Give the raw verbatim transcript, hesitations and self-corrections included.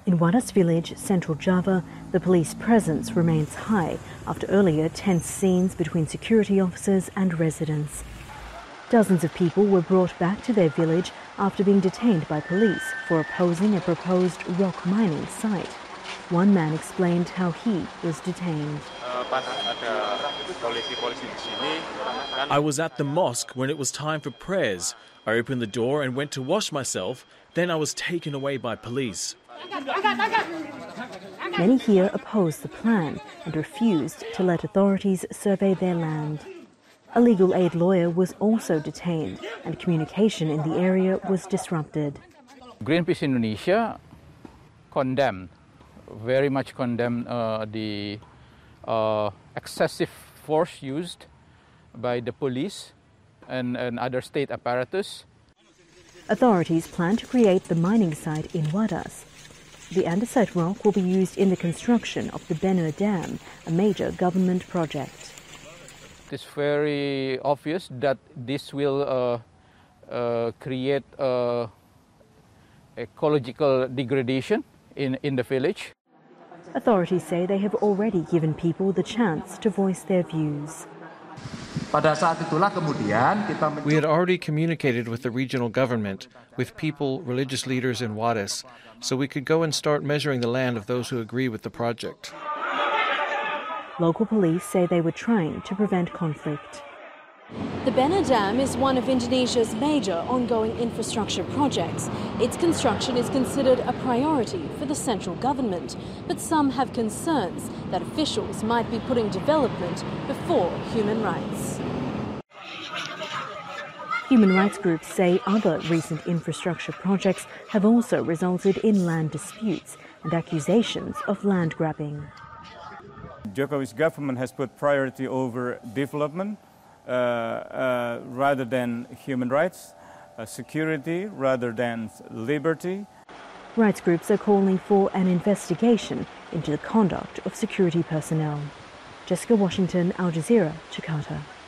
In Wadas village, central Java, the police presence remains high after earlier tense scenes between security officers and residents. Dozens of people were brought back to their village after being detained by police for opposing a proposed rock mining site. One man explained how he was detained. I was at the mosque when it was time for prayers. I opened the door and went to wash myself. Then I was taken away by police. Many here opposed the plan and refused to let authorities survey their land. A legal aid lawyer was also detained and communication in the area was disrupted. Greenpeace Indonesia condemned, very much condemned uh, the uh, excessive force used by the police and, and other state apparatus. Authorities plan to create the mining site in Wadas. The andesite rock will be used in the construction of the Bener Dam, a major government project. It's very obvious that this will uh, uh, create uh, ecological degradation in, in the village. Authorities say they have already given people the chance to voice their views. We had already communicated with the regional government, with people, religious leaders in Wadas, so we could go and start measuring the land of those who agree with the project. Local police say they were trying to prevent conflict. The Bener Dam is one of Indonesia's major ongoing infrastructure projects. Its construction is considered a priority for the central government, but some have concerns that officials might be putting development before human rights. Human rights groups say other recent infrastructure projects have also resulted in land disputes and accusations of land grabbing. Jokowi's government has put priority over development uh, uh, rather than human rights, uh, security rather than liberty. Rights groups are calling for an investigation into the conduct of security personnel. Jessica Washington, Al Jazeera, Jakarta.